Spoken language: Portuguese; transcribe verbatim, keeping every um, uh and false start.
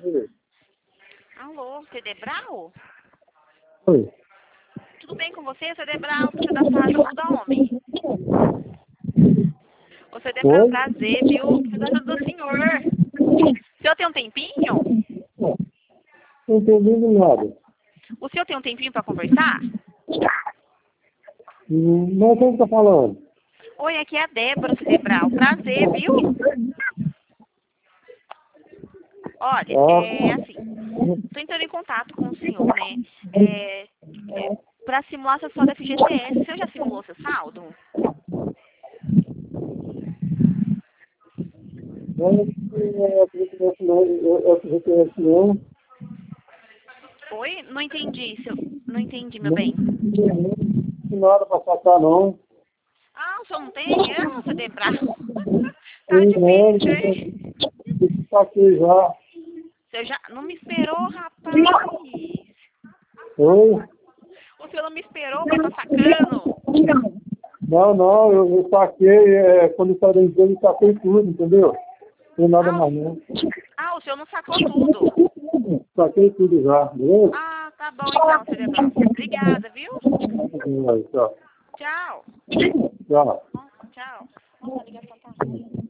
Alô, Cedebral? Oi. Tudo bem com você, Cedebral? Puxa da sua ajuda, homem. Ô, Cedebral, Oi? prazer, viu? Preciso da ajuda do senhor. O senhor tem um tempinho? Não entendi nada. O senhor tem um tempinho para conversar? Hum, Mas quem está falando? Oi, aqui é a Débora, Cedebral. Prazer, viu? Olha, Ah, é assim, estou entrando em contato com o senhor, né? É, é, para simular seu saldo F G T S. O senhor já simulou seu saldo? eu reconheço não. Oi? Não entendi, seu, não entendi, meu bem. Não nada para passar, não. Ah, o senhor não tem? Ah, Cedebral. Tá Sim, não. difícil, hein? Está aqui já. Você já não me esperou, rapaz. Oi? O senhor não me esperou, mas tá sacando. Não, não, eu, eu saquei, é, quando eu saí da empresa, eu saquei tudo, entendeu? Não tem nada Ah, mais, não. ah, o senhor não sacou tudo. Saquei tudo já, beleza? Ah, tá bom então, Cedebral. Obrigada, viu? Tchau. Tchau. Tchau. Nossa, tchau. Nossa, a ligação tá ruim.